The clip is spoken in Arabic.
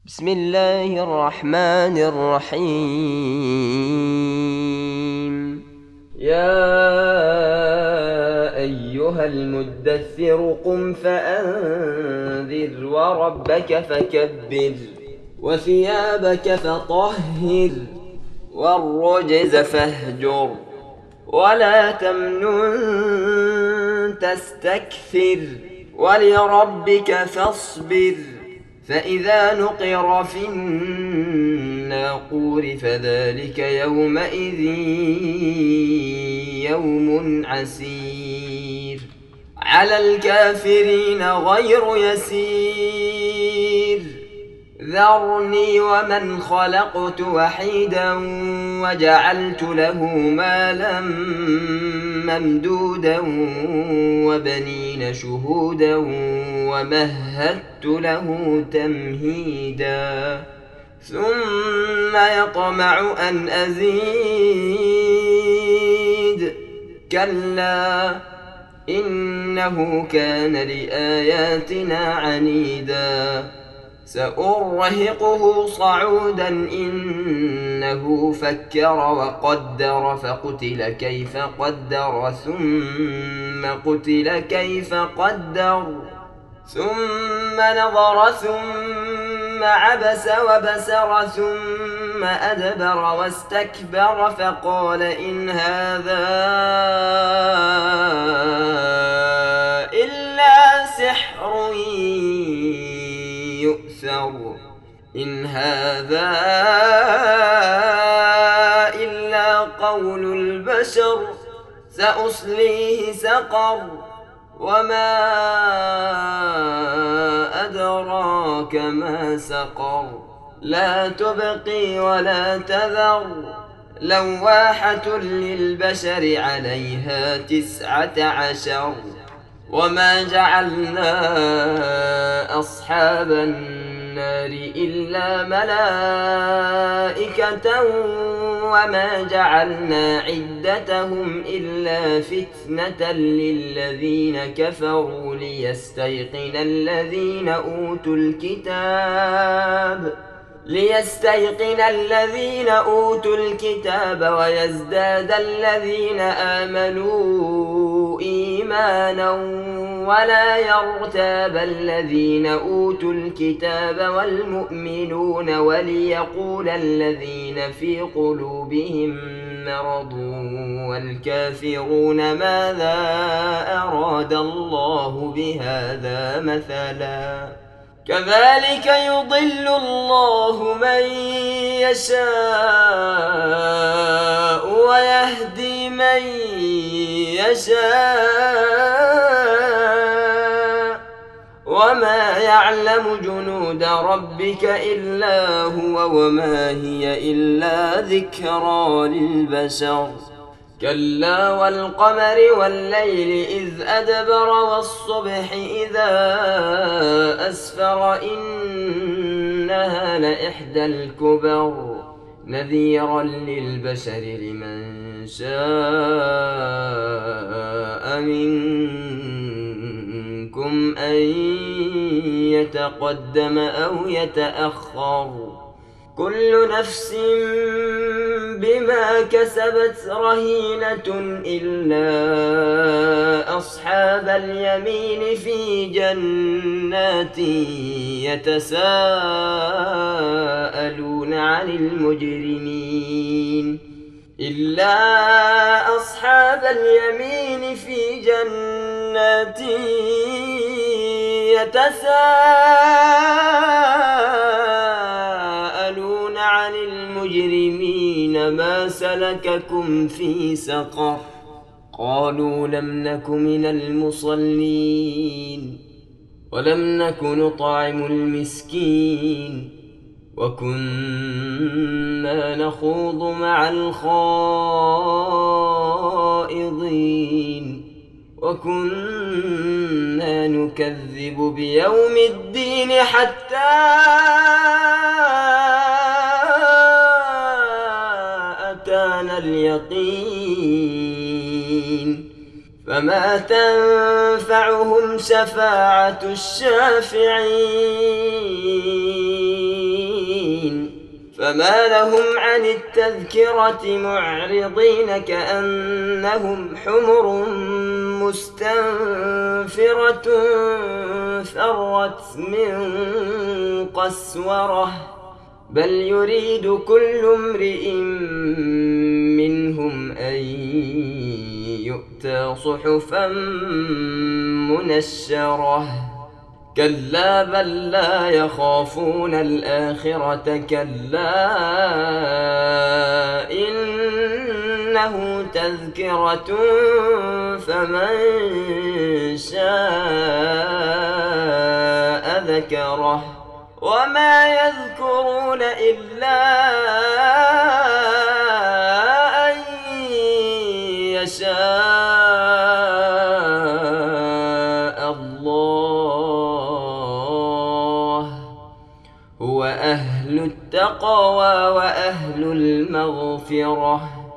بسم الله الرحمن الرحيم. يا أيها المدثر قم فأنذر وربك فكبر وثيابك فطهر والرجز فاهجر ولا تمنن تستكثر ولربك فاصبر فإذا نقر في الناقور فذلك يومئذ يوم عسير على الكافرين غير يسير ذرني ومن خلقت وحيدا وجعلت له مالا ممدودا وبنين شهودا ومهدت له تمهيدا ثم يطمع أن أزيد كلا إنه كان لآياتنا عنيدا سأرهقه صعودا إنه فكر وقدر فقتل كيف قدر ثم قتل كيف قدر ثم نظر ثم عبس وبسر ثم أدبر واستكبر فقال إن هذا إلا سحر يؤثر إن هذا إلا قول البشر سأصليه سقر وما أدراك ما سقر لا تبقي ولا تذر لواحة للبشر عليها 19 وما جعلنا أصحاب النار إلا ملائكة وما جعلنا عدتهم إلا فتنة للذين كفروا ليستيقن الذين أوتوا الكتاب ويزداد الذين آمنوا إيمانا ولا يرتاب الذين أوتوا الكتاب والمؤمنون وليقول الذين في قلوبهم مرض والكافرون ماذا أراد الله بهذا مثلا كذلك يضل الله من يشاء ويهدي من يشاء وما يعلم جنود ربك إلا هو وما هي إلا ذكرى للبشر كلا والقمر والليل إذ أدبر والصبح إذا أسفر إنها لإحدى الكبر نذيرا للبشر لمن شاء منكم أن يتقدم أو يتأخر كل نفس بما كسبت رهينة إلا أصحاب اليمين في جنات يتساءلون عن المجرمين إلا أصحاب اليمين في جنات يتساءلون عن المجرمين ما سلككم في سقر قالوا لم نك من المصلين ولم نك نطعم المسكين وكنا نخوض مع الخائضين وكنا نكذب بيوم الدين حتى أتانا اليقين فما تنفعهم شفاعة الشافعين فما لهم عن التذكرة معرضين كأنهم حمر مستنفرة فرت من قسورة بل يريد كل امرئ منهم أن يؤتى صحفا منشرة كلا بل لا يخافون الآخرة كلا إنه تذكرة فمن شاء ذكره وما يذكرون إلا أن يشاء الله هو أهل التقوى وأهل المغفرة